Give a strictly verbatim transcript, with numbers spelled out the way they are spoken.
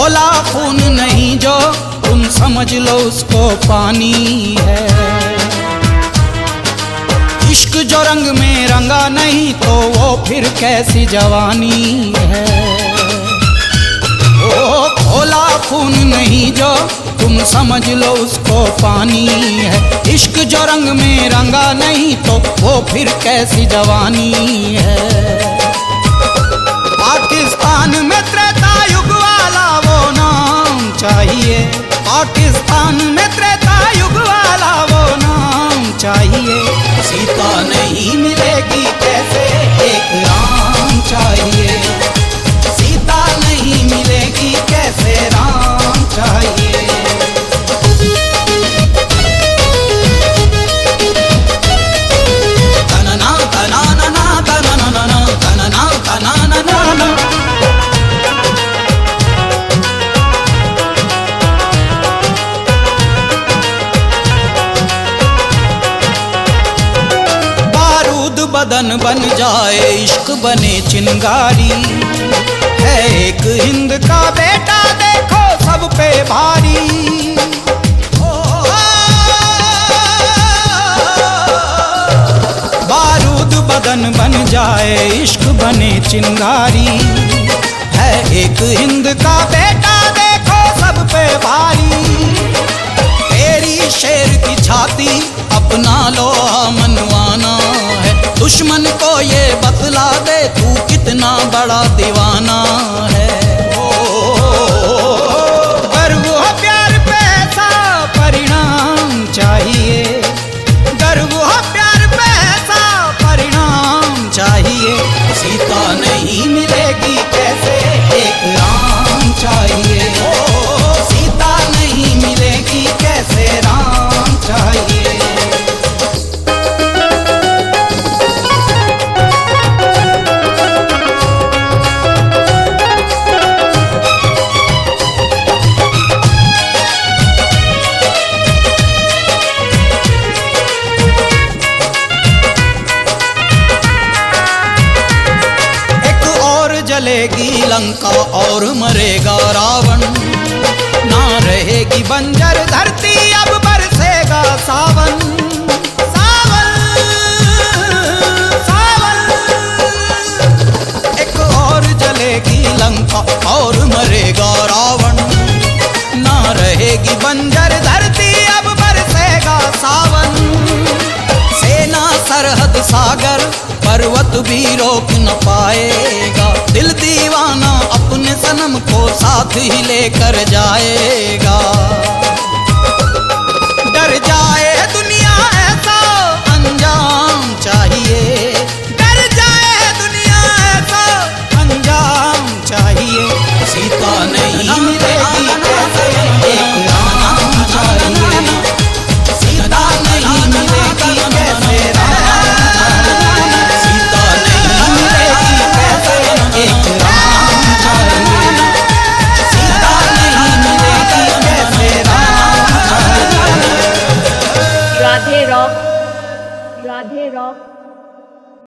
खोला खून नहीं जो तुम समझ लो उसको पानी है। इश्क जो रंग में रंगा नहीं तो वो फिर कैसी जवानी है। ओ खोला खून नहीं जो तुम समझ लो उसको पानी है। इश्क जो रंग में रंगा नहीं तो वो फिर कैसी जवानी है। पाकिस्तान में त्रेता युग वाला वो नाम चाहिए। पाकिस्तान में त्रेता युग वाला वो नाम चाहिए। सीता नहीं मिलेगी कैसे एक राम चाहिए। सीता नहीं मिलेगी कैसे राम चाहिए। बदन बन जाए इश्क बने चिंगारी है। एक हिंद का बेटा देखो सब पे भारी। बारूद बदन बन जाए इश्क बने चिंगारी है। एक हिंद का बेटा देखो सब पे भारी। तेरी शेर की छाती अपना लोहा मनवाना है। दुश्मन को ये बतला दे तू कितना बड़ा दीवाना है। ओ, गर्व हो प्यार पे ऐसा परिणाम चाहिए। गर्व हो प्यार पे ऐसा परिणाम चाहिए। सीता नहीं मिलेगी कैसे एक राम चाहिए। ओ, सीता नहीं मिलेगी कैसे राम चाहिए। जलेगी लंका और मरेगा रावण। ना रहेगी बंजर धरती अब बरसेगा सावन। सावन सावन। एक और जलेगी लंका और मरेगा रावण। ना रहेगी बंजर धरती अब बरसेगा सावन। सेना सरहद सागर पर्वत भी रोक न पाएगा। दिल दीवाना अपने सनम को साथ ही लेकर जाएगा। डर जाए दुनिया ऐसा अंजाम चाहिए। डर जाए दुनिया ऐसा अंजाम चाहिए। सीता नहीं मिलेगी कैसे एक राम चाहिए। सीता नहीं मिलेगी कैसे राधे रॉक राधे रॉक।